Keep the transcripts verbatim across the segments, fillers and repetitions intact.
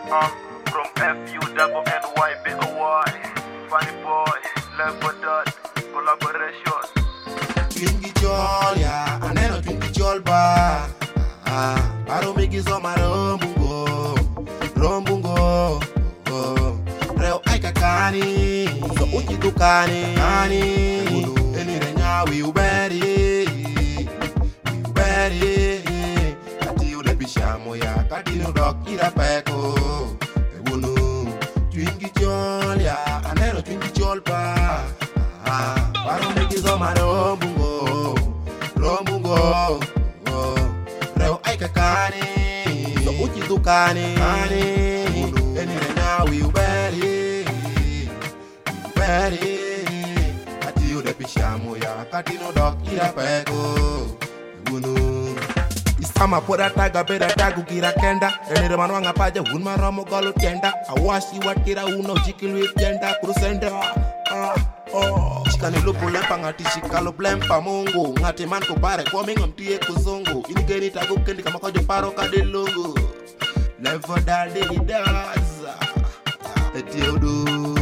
Uh, from F U double N Y B O Y, Funny Boy, Level Dot, collaboration. Twingi chol ya, aneno twingi chol ba. Ah, paro migi zoma rombungo, rombungo. Oh, reo aika kani, so uchi tukani, kani. Eni renya we uberi, we uberi. Ati ule bishamo ya, kati no dok ira peko. Ewunu, twingi chol ya, aneno twingi chol ba. Ah, paro migi zoma rombungo, rombungo. Oh, reo aika kani, so uchi tukani, kani. Eni renya we uberi, we uberi. Ati ule bishamo ya, kati no dok ira peko. Ewunu. Isama poda taga beda tagu kira kenda. Eni manu anga paja un maromo galo tenda. Awashi watira uno jikil with jenda krusenda. Ah oh. Chikani lupu lempa ngati shikalo blempa mungu. Ngati man ko pare kwa mingam tiye kuzungu. Ini geni tagu kendi kama kojo paro kadilungu. Never daddy daza. Eti udu.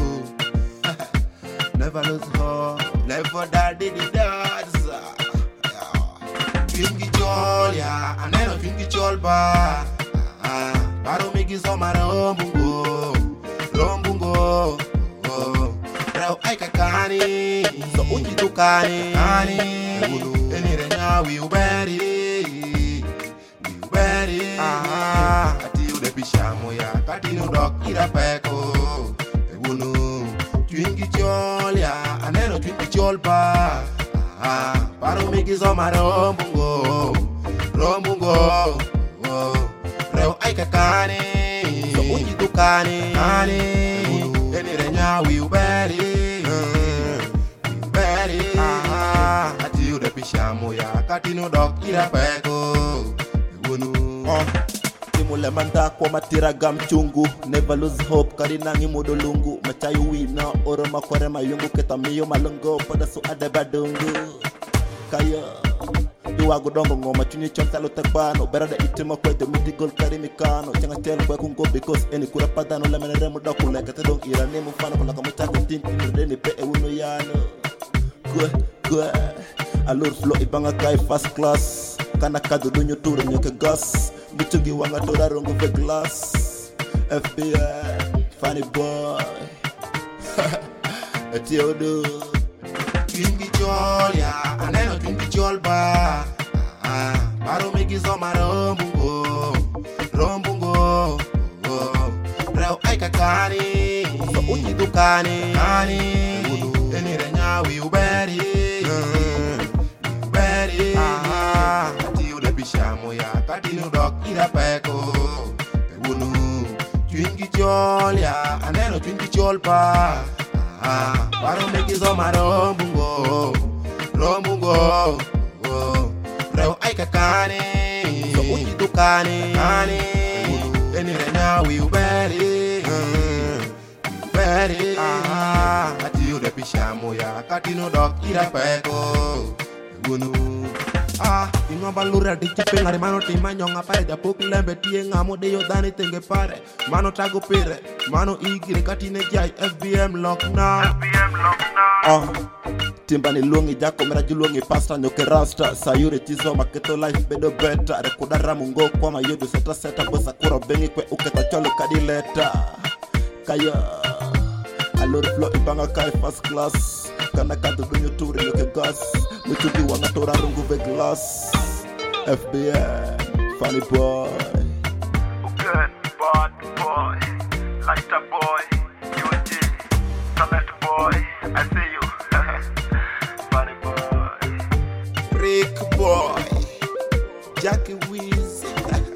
Never lose hope. Never daddy daza. Twingi chol ya, aneno twingi chol ba. Ah, paro migi zoma rombungo, rombungo. Oh, reo aika kani, so uchi tukani, kani. Eni renya we uberi, we uberi. Ah, ati ude bishamo ya, kati no dok ira peko. Ewunu, twingi chol ya, aneno twingi chol ba. Ah, paro migi zoma rombungo, rombungo. Oh, reo aika kani, so uchi tukani, kani. Eni renya we uberi, we uberi. Ah, ati ude bishamo ya, kati no dok ira peko. Ewunu. Oh. Timule manda kwa matira gam chungu. Never lose hope karina ngi modolungu. Machayu wina oro makware mayungu. Keta miyo malungo pada su ade badungu. Kaya Dua godongo ngoma chunye chonta lo tagbano. Berada itima kwe de midigol karimikano. Changa telo kwe kungo because eni kura padano. Lemene remu daku leke te dong ira nemu fano. Kola kama chako tinti nudeni pe e uno yano. Kwe, kwe Alur flow ibanga kai first class. Kana kado dunyo turu nyoke gas. Bitungi wanga tora rungu ve glass. F B I, Funny Boy. Eti odo. Twingi chol ya, aneno twingi chol ba. Ah, paro migi zoma rombungo, rombungo. Oh, reo aika kani, so uchi tukani, kani. Eni renya we uberi, we uberi. Ah, ati ude bishamo ya, kati no dok ira peko. Ewunu, twingi chol ya, aneno twingi chol ba. Ah, paro migi zoma rombungo, rombungo. Oh, reo aika kani, so uchi tukani, kani. Eni renya we uberi, we uberi. Ah, ati ude bishamo ya, kati no dok ira peko. Ewunu. Ah, ingo balura di chipe ngari mano tima nyonga pare japuk lembe tie ngamo de yo dani tenge pare. Mano tago pire, mano igire katine jai F B M lock now. F B M lock now. Oh, timbani lungi jako mera julungi pasta nyoke rasta. Sayuri tizo maketo life bedo better. Rekuda ramungo kwa mayodo seta seta. Bosa kuro bengi kwe uketa cholo kadileta. Kaya Alur flow ibanga kai first class. Kana kado dunyo turi nyoke gas. Mutugi wanga tora rungu ve glass. F B I, Funny Boy. Good, bad boy, lighter boy, U G, talent boy, I see you. Funny boy. Rick boy, Jackie Wiz,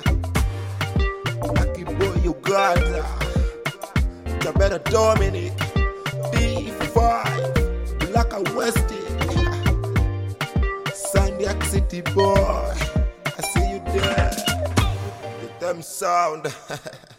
Lucky boy Uganda, Jabera Dominic, D five, Blacka Westy, Sandiak City boy, I see you there. Get them sound.